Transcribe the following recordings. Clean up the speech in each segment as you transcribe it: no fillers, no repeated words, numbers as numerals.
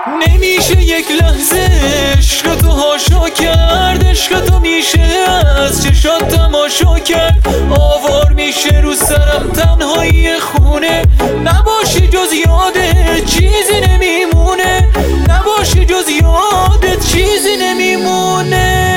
نمیشه یک لحظه عشق تو هاشا کرد، عشق تو میشه از چشات تماشا کرد. آوار میشه رو سرم تنهایی خونه، نباشی جز یادت چیزی نمیمونه، نباشی جز یادت چیزی نمیمونه.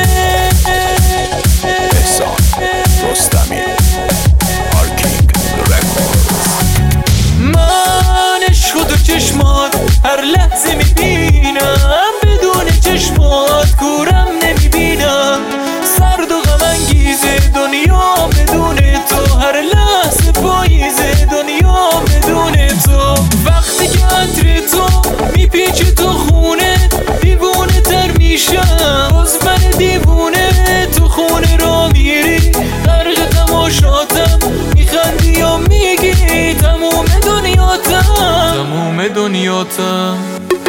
احسان رستمی آرکینگ رکوردز. من عشق تو چشمات هر لحظه میبینم، بدون چشمات کورم نمیبینم. سرد و غم انگیزه دنیا بدون تو، هر لحظه پاییزه دنیا بدون تو. وقتی که عطر تو میپیچه تو خونه، دیوونه تر میشم باز من دیوونه. تو خونه را میری غرق تماشاتم، میخندی و میگی تموم دنیاتم، تموم دنیاتم.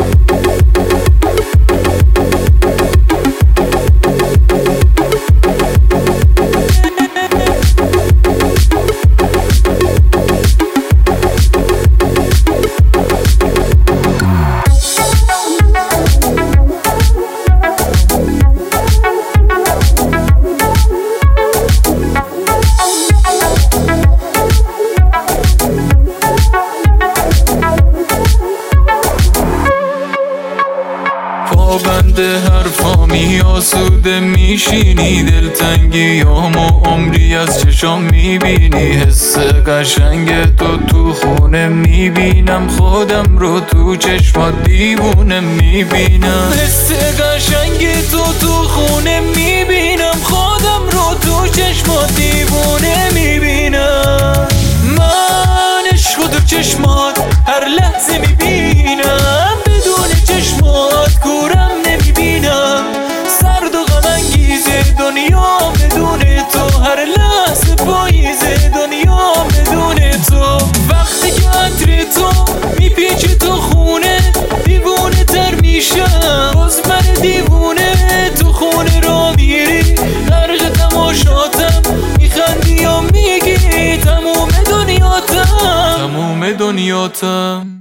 پابنده حرفامی آسوده میشینی، دلتنگیامو عمری از چشام میبینی. حس قشنگ تو خونه میبینم، خودم رو تو چشمات دیوونه میبینم. حس قشنگ تو خونه میبینم، خودم رو تو چشمات دیوونه میبینم. من عشق تو چشمات هر لحظه میبینم، بدون چشمات کورم نمیبینم. سرد و غم انگیزه دنیا بدون تو، هر لحظه پاییزه دنیا بدون تو. وقتی که عطر تو میپیچه تو خونه، دیوونه تر میشم باز من دیوونه. تو خونه را میری غرق تماشاتم، میخندی و میگی تموم دنیاتم، تموم دنیاتم.